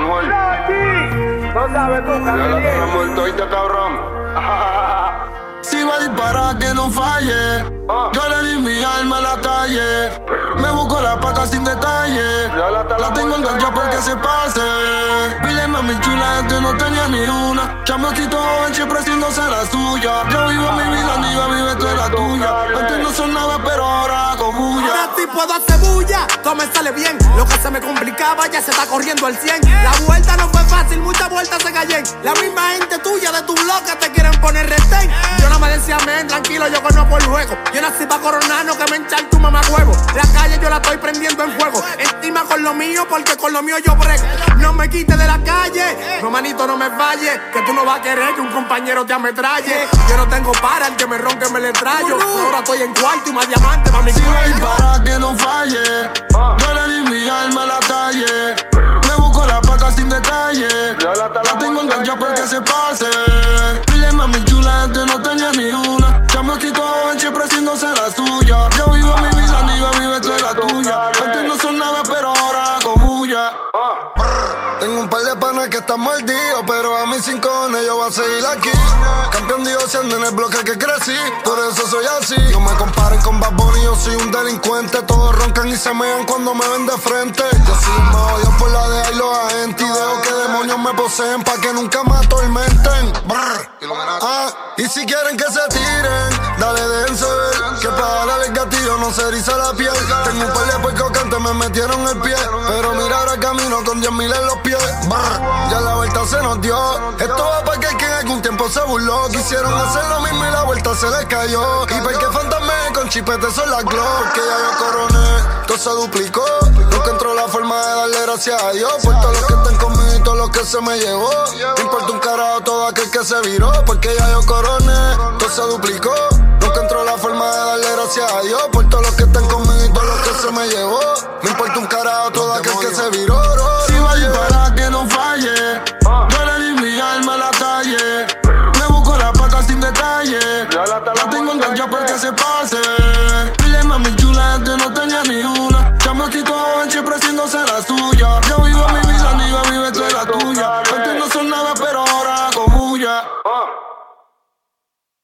mejor. No sabes tú, Ya la tenemos muerto, ¿oíste, cabrón? Si va a disparar que no falle, yo le di mi alma a la calle. Me busco la paca sin detalle. La tengo enganchada porque se pase. Pile mami chula, antes no tenía ni una. Chamaquito joven siempre haciéndose la suya. Yo vivo mi vida, ni iba, vive tú la tuya. Antes no sonaba, pero ahora hago bulla. Ahora sí puedo hacer bulla, todo me sale bien. Lo que se me complicaba ya se está corriendo al 100. La vuelta no fue fácil, muchas vueltas se callen. La misma gente tuya de tu bloque te quieren poner retén. Yo no me decía men, tranquilo, yo conozco el juego. Yo nací pa' coronar, no que me enchar tu mamá huevo. La calle yo la estoy prendiendo en fuego. Encima con lo mío, porque con lo mío yo brego. No me quites de la calle, no manito, no me falles. Que tú no vas a querer que un compañero te ametralle. Yo no tengo para el que me ronque me le trayo. Ahora estoy en cuarto y más diamante pa' mi Si va a cuello. disparar que no falle, yo le di mi alma a la calle. Me busco la paca sin detalle. La tengo enganchada porque se pase. Pile mami chula, antes no tenía ni una. Chamaquito joven siempre haciéndose la suya. Yo vivo mi vida, ni iba, vive tú la tuya. Antes no sonaba, pero ahora hago bulla. Tengo un par de panas que están mordidos, pero a mis 5 cojones yo voy a seguir aquí. Campeón diosiendo en el bloque que crecí, por eso soy así. No me comparen con Bad Bunny, yo soy un delincuente. Todos roncan y se mean cuando me ven de frente. Yo soy más odio por la de ahí los agentes. Y dejo que demonios me poseen pa' que nunca me atormenten. Y si quieren que se tiren, dale, déjense ver que para darle el gatillo no se eriza la piel. Tengo un par de puercos que antes me metieron el pie, pero mira ahora camino con 10.000 en los pies. Ya la vuelta se nos dio. Esto va para que en algún tiempo se burló. Quisieron hacer lo mismo y la vuelta se les cayó. Y para que fantasme con chipete son las Glock. Que ya yo coroné, todo se duplicó. Nunca entró la forma de darle gracias a Dios por todos los que están conmigo y todos los que se me llevó. Me importa un carajo todo aquel que se viró, porque ya yo coroné, todo se duplicó. Nunca entró la forma de darle gracias a Dios por todos los que están conmigo y todos los que se me llevó. Me importa un carajo todo aquel que se viró. Si va a disparar que no falle, yo le di mi alma a la calle. Me busco la paca sin detalle. La tengo enganchada porque se pase.